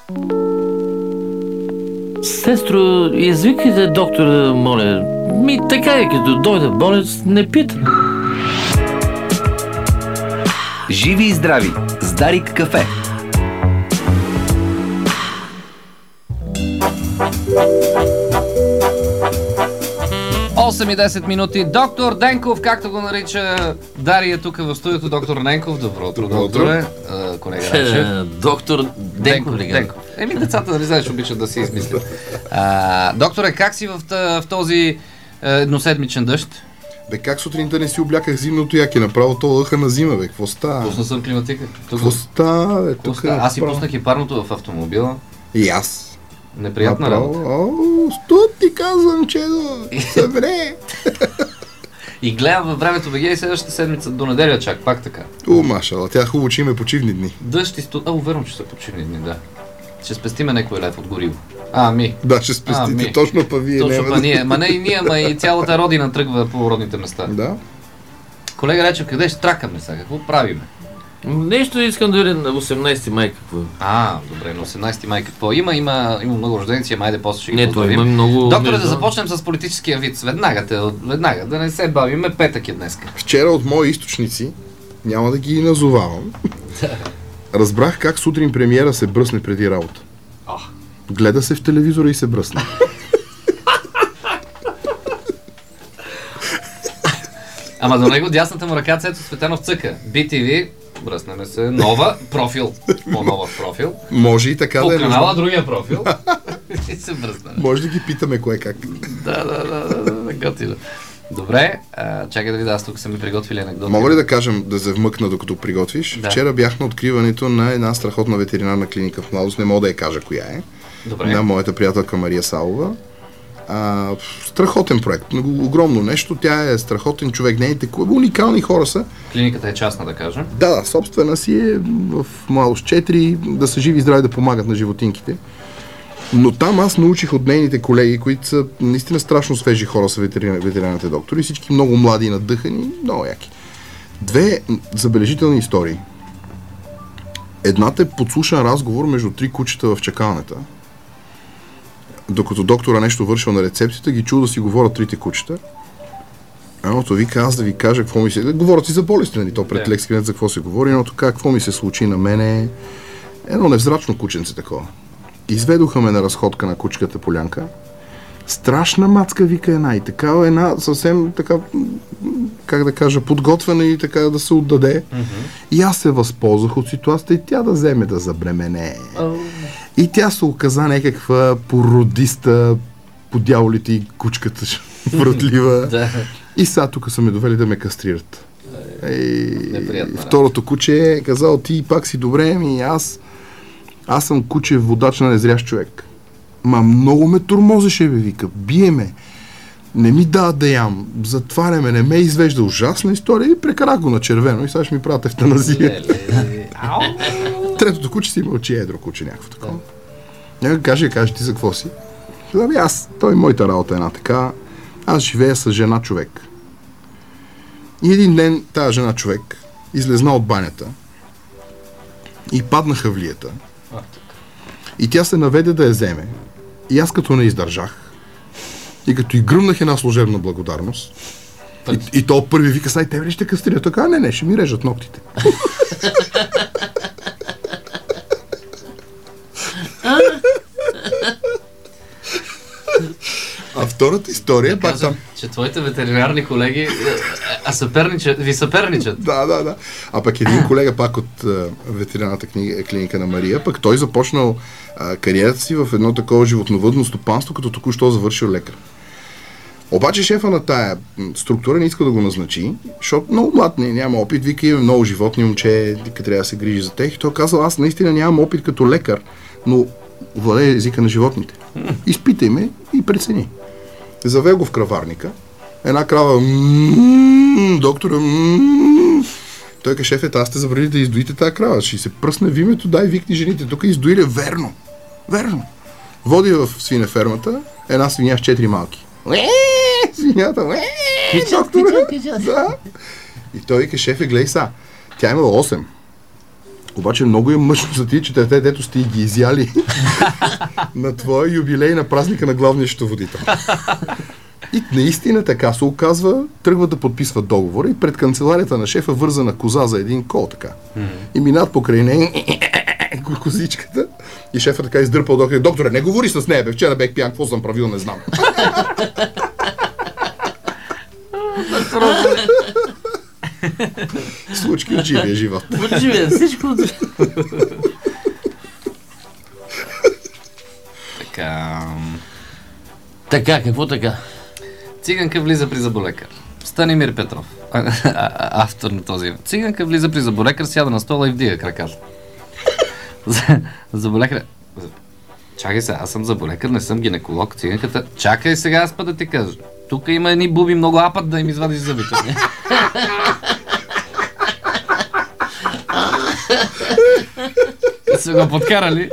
Сестро, извикайте доктора, моля. Така е, като дойде болец, не пита. Живи и здрави с Дарик кафе. 8:10 минути. Доктор Денков, както го нарича Дария тук в студиото. Доктор Ненков, добро утро, докторе. Колега Рачев. Доктор Денков ли? Денков. Децата, нали знаеш, обичат да си измислят. Докторе, как си в този едноседмичен дъжд? Бе, как сутринта не си обляках зимното яке? Направо то лъха на зима, бе. Какво става? Пусна съм климатика. Какво става, бе? Аз си пуснах и парното в автомобила. И аз. Неприятна работа. Тут ти казвам, че събре. И гледам във времето БГ и следващата седмица до неделя чак, пак така. Машала, тя хубаво, че има почивни дни. Дъжд и верно, че са почивни дни, да. Ще спестиме някой лев от гориво. Да, ще спестите. Точно па вие. Точно па ние. Ма не и ние, ма и цялата родина тръгва по родните места. Да. Колега Речев, къде ще тракаме сега? Какво правиме? Нещо искам да видя на 18 май какво. Добре, на 18 май какво? Има много рожденици, майде после ще ги Не, поздравим. има много... Доктора, да започнем с политическия вид. Веднага, да не се бавиме, петък е днеска. Вчера от мои източници, няма да ги назовавам, разбрах как сутрин премиера се бръсне преди работа. Гледа се в телевизора и се бръсне. Ама до него дясната му ръка Цецо Цветанов цъка. BTV, бръснеме се, нова профил. По-нова профил. Може и така по да е. По канала другия профил. И се бръснеме. Може да ги питаме кое как. Да, готино. Добре, чакай да видя, аз тук са ми приготвили анекдоти. Мога ли да кажем, да се вмъкна докато приготвиш? Да. Вчера бях на откриването на една страхотна ветеринарна клиника в Младост, не мога да я кажа коя е. Добре. На моята приятелка Мария Салова. Страхотен проект, огромно нещо, тя е страхотен човек, нейните уникални хора са. Клиниката е частна, да кажем. Да, собствена си е в Младост 4, да са живи и здрави, да помагат на животинките. Но там аз научих от нейните колеги, които са наистина страшно свежи хора, са ветеринарните доктори, всички много млади и надъхани, много яки. Две забележителни истории. Едната е подслушан разговор между 3 кучета в чакалнята. Докато доктора нещо вършил на рецепцията, ги чул да си говорят 3 кучета. Едното вика, аз да ви кажа какво ми се... Говорят си за болести, нали? То пред лекс кабинет за какво се говори. Едното какво ми се случи на мене. Едно невзрачно кученце такова. Изведоха ме на разходка на кучката полянка. Страшна мацка, вика една. И такава една съвсем така, как да кажа, подготвена и така да се отдаде. И аз се възползвах от ситуацията и тя да вземе да забремене. И тя се оказа някаква породиста по дяволите и кучката вратлива. И сега тук са ме довели да ме кастрират. Второто куче е казал, ти пак си добре, аз съм куче водач на незрящ човек. Ма много ме тормозеше, бе, вика, бие ме. Не ми дава да ям, затваря ме, не ме извежда. Ужасна история и прекарах го на червено и сега ще ми правят евтаназия. Третото куче си мълчи, едро куче, някакво такова. Някой каже ти за какво си? Той моята работа е една така. Аз живея с жена човек. И един ден тази жена човек излезна от банята и падна хавлията. И тя се наведе да я вземе. И аз като не издържах и като и гръмнах една служебна благодарност и то първи вика, сай тебе ли ще кастрия? Така, не, ще ми режат ногтите. А втората история пак там... Че твоите ветеринарни колеги ви съперничат. Да. А пък един колега пак от ветеринарната клиника на Мария, пък той започнал кариерата си в едно такова животновъдно стопанство, като току-що завършил лекар. Обаче шефа на тая структура не иска да го назначи, защото много млад няма опит, вика има много животни момче, трябва да се грижи за тях. И той казал, аз наистина нямам опит като лекар, но владее езика на животните. Изпитай ме и прецени. Завел го в краварника. Една крава доктора той ка шеф аз сте забрали да издоите тази крава. Ще се пръсне вимето, дай викни жените. Тук издоиле верно. Води в свинефермата една свиня с 4 малки. Свинята. Доктора. Да. И той вика, шефе, гледай са. Тя имала 8. Обаче много е мъчно за тия четирите, дето сте ги изяли на твоя юбилей на празника на главния счетоводител. И наистина така се оказва, тръгват да подписват договора и пред канцеларията на шефа вързана коза за един кол така. И минат покрай нея козичката и шефа така издърпал доктора. Докторе, не говори с нея, бе, вчера бех пиян, какво съм правил, не знам. Случки от живия живот. От живия, всичко от Така... Така, какво така? Циганка влиза при зъболекар. Станимир Петров, автор на този. Циганка влиза при зъболекар, сяда на стола и вдига краката. Зъболекар... Чакай сега, аз съм зъболекар, не съм гинеколог. Циганката... Чакай сега, аз па да ти кажа. Тук има едни буби много апат да им извадиш зъбите. Са го подкарали.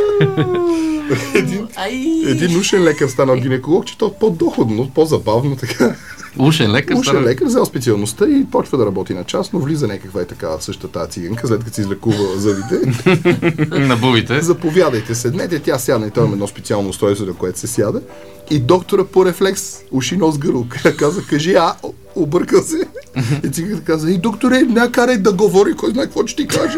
Един ушен лекар станал гинеколог, че то е по-доходно, по-забавно така. Ушен лекар Ушен лекар взел специалността и почва да работи на час, но влиза някаква е такава същата тази циганка, след като си излекува зъбите. На бубите. Заповядайте, седнете, тя сядна и той има едно специално устройство, на което се сяда. И доктора по рефлекс, уши, нос, гърло, каза, кажи, объркал се. И циганката каза, и докторе, не карай да говори, кой знае какво ще ти каже.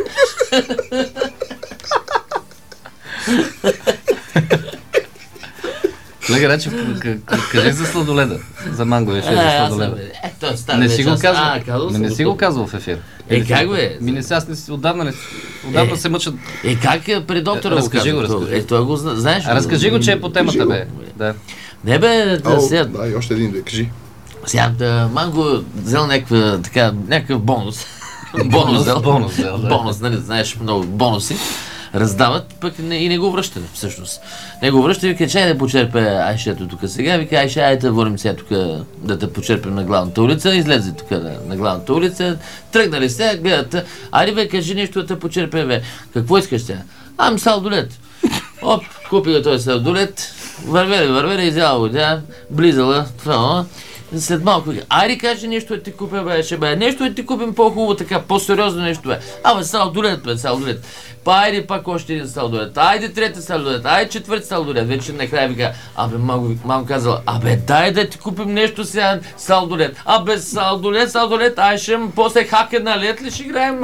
Колега Рачев, кажи за сладоледа. За манго е за сладоледа. Не си го казвал. Не си го казвал в ефир. Как бе? Аз отдавна се мъчат. Как при доктора разкажи го, той го знаеш. Разкажи го, че е по темата, бе. Да. Не бе, сега... Да, и още един, кажи. Сега, Манго взел някакъв бонус. Бонус, нали, знаеш, много бонуси раздават, пък и не го връщат всъщност. Не го връщат и вика, чай да почерпе Айшето тук сега. Вика, Айша, айде да върнем сега тук да те почерпим на главната улица. Излезе тук на главната улица. Тръгнали сега, гледат. Айде бе, кажи нещо да те почерпе, бе. Какво искаш сега? Салдолет. Оп, купи го този салдолет. Вървели, изяла вода, близала, това. След малко, айде кажи нещо да ти купя, бе, нещо да ти купим по-хубаво, така, по-сериозно нещо, бе. Салдолет. Айде пак още един салдолет, айде трети салдолет, айде четвърти салдолет. Вече накрая вика, мамо казала, дай да ти купим нещо сега, салдолет. Салдолет, ще после хака на лед ли ще играем?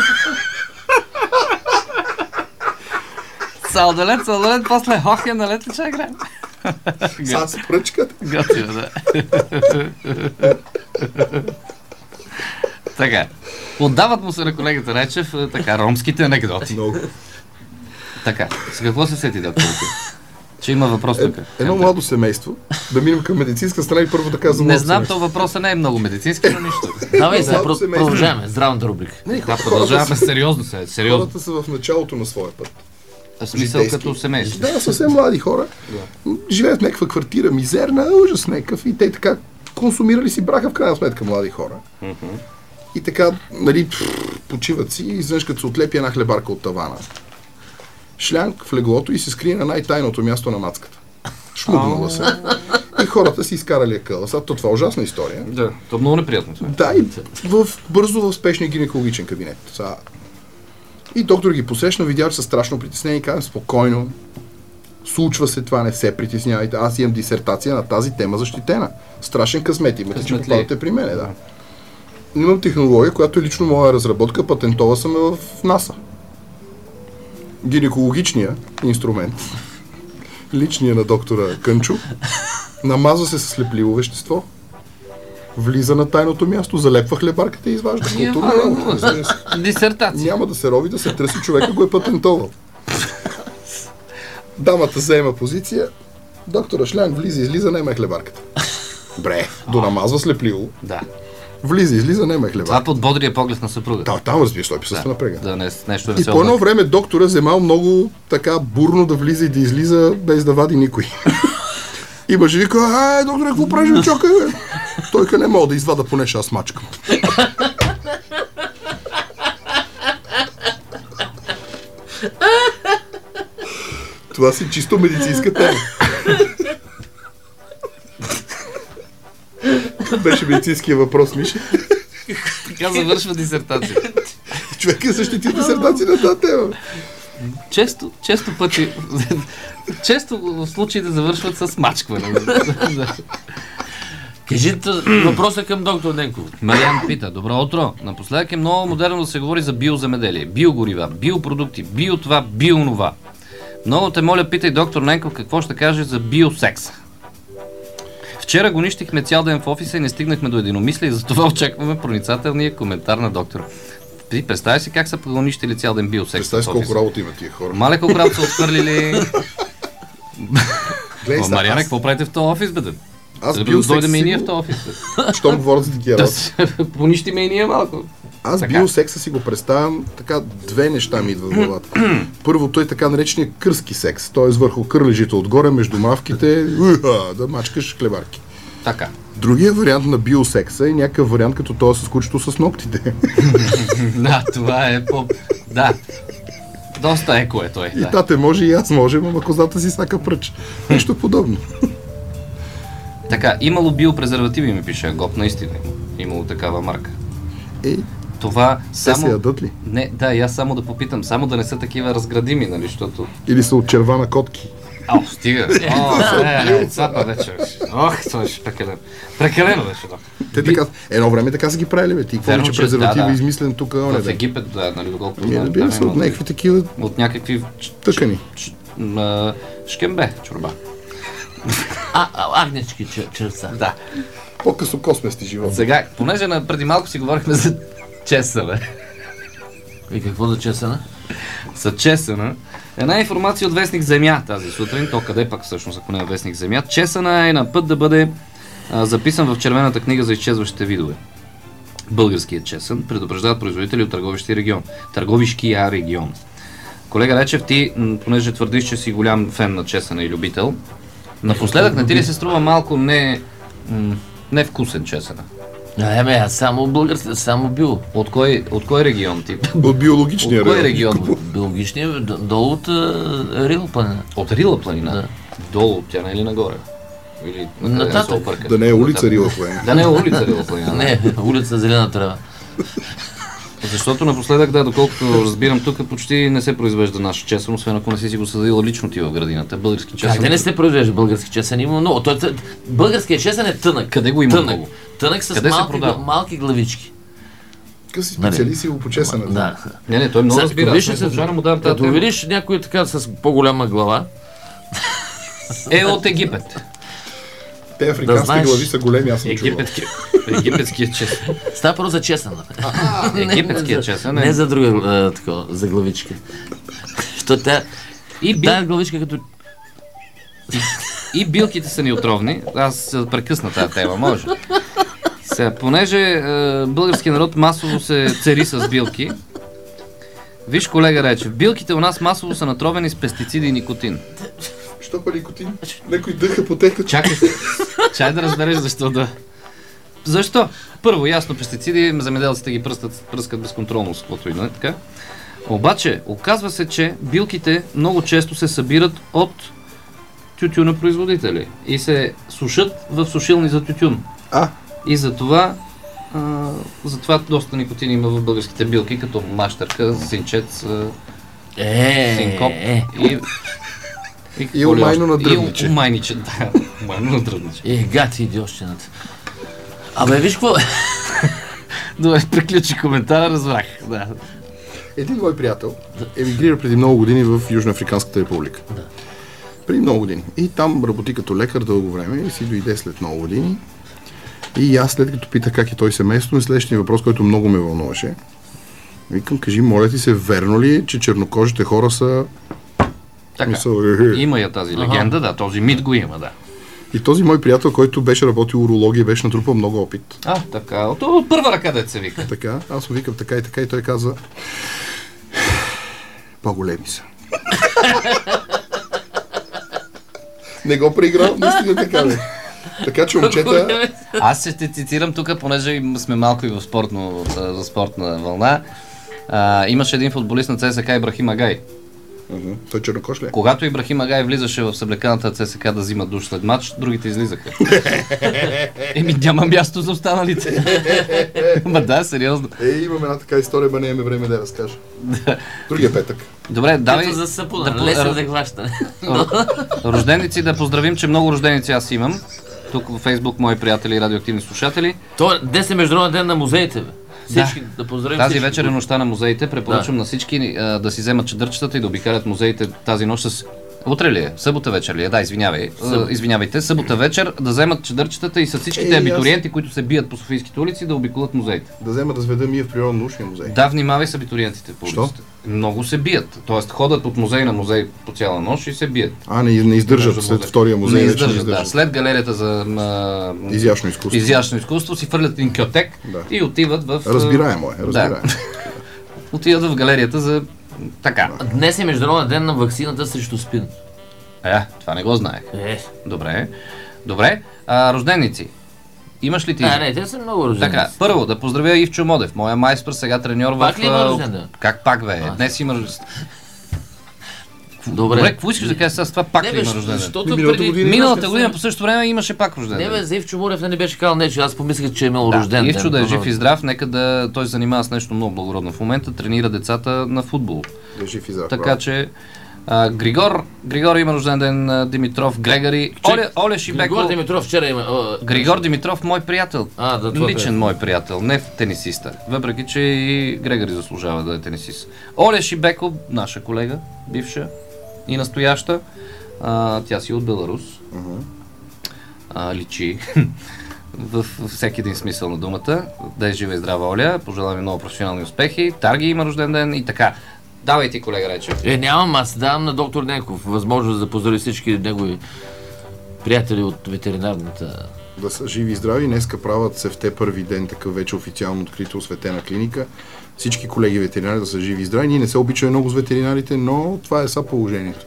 Салдолет, после хака на лед ли ще играем? Сега се пръчкат. Готино, да. Така. Отдават му се на колегата Речев така, ромските анекдоти. Много. Така. С какво се сети, доктор? Че има въпрос тук. Едно младо семейство. Да минем към медицинска страна и първо да казвам. Не знам, то въпросът не е много медицински, но нищо. Давай, продължаваме. Здравната рубрика. Да, продължаваме сериозно. Хората са в началото на своя път. В смисъл като семейство. Да, съвсем млади хора. Живеят в някаква квартира мизерна, ужас някакъв и те така консумирали си браха в крайна сметка млади хора. И така, нали, почиват си и изведнъж като се отлепи една хлебарка от тавана. Шлянг в леглото и се скрие на най-тайното място на мацката. Шмугнала се. И хората си изкарали акъла. Сега това е ужасна история. Да, то е много неприятно. Да, и бързо в спешния гинекологичен кабинет. И доктор ги посрещна, видя, че са страшно притеснени и казва, спокойно, случва се това, не се притеснявайте. Аз имам дисертация на тази тема защитена. Страшен късмет имате, че попадате при мене, да. Имам технология, която е лично моя разработка, патентова съм в НАСА. Гинекологичния инструмент, личния на доктора Кънчо, намазва се с слепливо вещество, влиза на тайното място, залепва хлебарката и изважда. Дисертация. Няма да се рови, да се търси, човека го е патентовал. Дамата заема позиция, доктора Шлянг влиза, излиза, нема е хлебарката. Бре, донамазва слепливо. Да. Влиза, излиза, нема е хлебарката. Това под бодрия поглед на съпруга. Да, там разбираш, той присъства напрега. Да, нещо и по едно време доктора вземал много така бурно да влиза и да излиза, без да вади никой. И мъжи вика, доктора, какво правиш, чакай, бе? Той не мога да извада, понеже аз мачкам. Това си чисто медицинска тема. Беше медицинския въпрос, Миши. Така завършва дисертация. Човек е защити дисертация на тази тема. Често пъти, често случаите завършват с мачкване. Кажете въпроса към доктор Денков. Мариан пита, добро утро. Напоследък е много модерно да се говори за биоземеделие, биогорива, биопродукти, биотова, бионова. Много те моля, питай доктор Ненков какво ще каже за биосекса. Вчера го нищихме цял ден в офиса и не стигнахме до единомислие и затова очакваме проницателния коментар на доктора. Ти представя си как са погонищили цял ден биосекс. Представя си колко работа има тия хора. Мале колко работа са отхвърлили. Гледай сега, Мариане, какво правите в този офис, бе? аз Да биосекс дойдем и ние в си този офис, бе. го... Щом говорят за такива Да работи. се понищиме и ние малко. Аз Така. биосекса си го представям, така две неща ми идват в главата. Първото е така наречения кърски секс, т.е. върху кърлежите отгоре, между мравките, да мачкаш хлебарки. Така. Другия вариант на биосекса е някакъв вариант като този с кучето с ногтите. Да, това е по... Да. Доста еко е той. И Да. тате може и аз можем, ама козата си сака пръч. Нещо подобно. Така, имало биопрезервативи, ми пише Гоп, наистина имало такава марка. Е, Това те се само... ядат ли? Не, да, и аз само да попитам, само да не са такива разградими, нали, защото... Или са от черва на котки? Стига! Цапа вече. Ох, това беше прекалено. Прекалено беше, да. Те така, едно време така са ги правили, бе. Ти какво Верно, че че презерватив да, е да. измислен тук, В не Египет, да, нали, доколкото Ми, знам, разбира се, там от има някакви такива от някакви тъкани. шкембе, чорба. Агнечки черца. Да. По-късо космести живот. Сега, понеже преди малко си говорихме за чесъна. И какво за чесана? За чесъна. Една информация от Вестник Земя тази сутрин, то къде пак всъщност, ако не е Вестник Земя. Чесъна е на път да бъде записан в червената книга за изчезващите видове. Българският чесън предупреждават производители от Търговишкия регион. Колега Речев, ти, понеже твърдиш, че си голям фен на чесъна и любител, напоследък не ти ли се струва малко невкусен чесъна? Аз само български, само био. От кой регион ти? От биологичния От кой регион. регион? Биологичния, долу от Рила планина. От Рила планина? Да. Долу, тя не е ли нагоре? Или накъде Нататък. се опърка? Да не е улица Нататък. Рила планина. Да не е улица Рила планина. Не, улица Зелена трева. Защото напоследък, да, доколкото разбирам, тук почти не се произвежда наш чесън, освен ако не си го създадила лично ти в градината. Български чесън. Как да не се произвежда български чесън? Има много. Българският чесън е тънък. Къде го има Тънък. много? Тънък с Къде се малки, продава? малки главички. Къси специалист и го почесана. Да. Не, той много Сега, разбира. като Аз виж не се, случайно му давам тази като тема. видиш някой така с по-голяма глава, Е от Египет. Те африкански знаеш, глави са големи, аз съм чувал. Египетският чесън. става просто за чесън. Египетският чесън Не е... за друга, такова, за главичка. Защото тя... И Тая главичка като... И билките са ни отровни. Аз прекъсна тази тема, може. Сега, понеже българският народ масово се цери с билки, виж, колега Речев, билките у нас масово са натровени с пестициди и никотин. Що па никотин? Некой дъха по техта. Чакай се. Чай да разбереш защо да. Защо? Първо, ясно, пестициди, земеделците ги пръскат безконтролно с каквото и да е, така. Обаче, оказва се, че билките много често се събират от тютюнопроизводители и се сушат в сушилни за тютюн. И затова доста никотин има в българските билки, като мащерка, синчец, синкоп И омайно на дръвниче. И омайниче, да. Омайно на дръвниче. Гати идиощината. Абе, виж какво... Добре, приключи коментара, разбрах. Да. Един мой приятел емигрира преди много години в Южноафриканската република. Да. Преди много години. И там работи като лекар дълго време и си дойде след много години. И аз след като питах как е той семейство, следващия въпрос, който много ме вълнуваше. Викам, кажи, моля ти се, верно ли е, че чернокожите хора са... Така. са... Има я тази легенда, да, този мит го има, да. И този мой приятел, който беше работил урология, беше натрупал много опит. Така. От първа ръка дет се вика. Така, аз му викам така и той каза, по-големи са. Не го преиграл, наистина така бе. Така че момчета... Аз ще те цитирам тук, понеже сме малко и в спортна вълна. Имаше един футболист на ЦСКА Ибрахим Агай. Той чернокош ли е? Когато Ибрахим Агай влизаше в съблеканата ЦСКА да взима душ след матч, другите излизаха. Няма място за останалите. Ма да, сериозно. Имаме една така история, не имаме време да я разкажа. Другия петък. Добре, давай... Ето за сапуна, лесно за хващане. Рожденици, да поздравим, че много рожденици аз имам. Тук във Фейсбук, мои приятели и радиоактивни слушатели. Днес е Международен ден на музеите, бе. Всички, да поздравим тази всички. вечер е нощта на музеите. Препоръчвам на всички да си вземат чадърчетата и да обикалят музеите тази нощ с... Утре ли е? Събота вечер ли е? Да, извинявайте. Събота вечер да вземат чадърчетата и с всичките абитуриенти, които се бият по софийските улици, да обиколят музеите. Да взема да сведа Мия в природно-научния музей. Да, внимавай с абитуриентите по улиците. Много се бият. Тоест ходят от музей на музей по цяла нощ и се бият. Не издържат след втория музей. Не издържат, да. След галерията за изящно изкуство си фърлят един кьотек и отиват в... Разбираемо е. Да. Отиват в галерията за... Така. Днес е Международен ден на ваксината срещу СПИН. Това не го знаех. Добре. Рожденици. Имаш ли ти? Не, те са много рожденици. Така, първо да поздравя Ивчо Модев, моя майстор, сега треньор в... Пак ли има рожден ден? Как пак, бе? Днес има рожден. Добре, какво искаш да кажеш с това? Пак ли има рожден ден? Миналата година по същото време имаше пак рожден ден. Не бе, за Ивчо Модев не беше казал нещо, аз помислих, че е имал рожден ден. Ивчо да е жив и здрав, нека да той се занимава с нещо много благородно в момента, тренира децата на футбол. Да е жив и здрав. Така че Григор има рожден ден, Димитров, Грегори, Оля Шибеков. Григор Димитров вчера има. Григор Димитров, мой приятел. Личен мой приятел, не тенисиста. Въпреки, че и Грегори заслужава да е тенисист. Оля Шибеков, наша колега, бивша и настояща. Тя си от Беларус. Личи във всеки един смисъл на думата. Да е жива и здрава Оля. Пожелавам много професионални успехи. Тарги има рожден ден и така. Давай ти, колега Речев. Нямам, аз давам на доктор Ненков възможност да поздрави всички негови приятели от ветеринарната. Да са живи и здрави. Днеска правят се в те първи ден такъв вече официално открито осветена клиника. Всички колеги ветеринари да са живи и здрави. Ние не се обичаме много с ветеринарите, но това е са положението.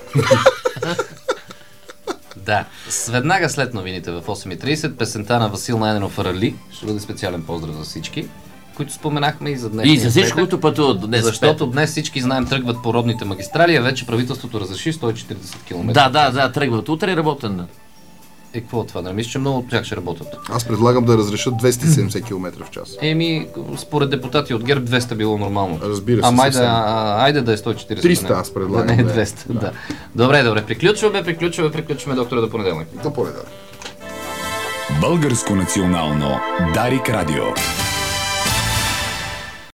Да. Веднага след новините в 8:30 песента на Васил Найденов Рали ще бъде специален поздрав за всички, които споменахме и за днес. И за всички, които пътуват днес. Защото днес всички знаем тръгват по родните магистрали, а вече правителството разреши 140 км. Да, тръгват. Утре е работен ден. Какво от това? Не мисля, че много от тях ще работят. Аз предлагам да разрешат 270 км в час. Според депутати от ГЕРБ 200 било нормално. Разбира се. Айде да е 140. 300 аз предлагам. Не, 200. Да. Добре. Приключваме доктора до понеделник. До понеделник. Българско национално Дарик Радио.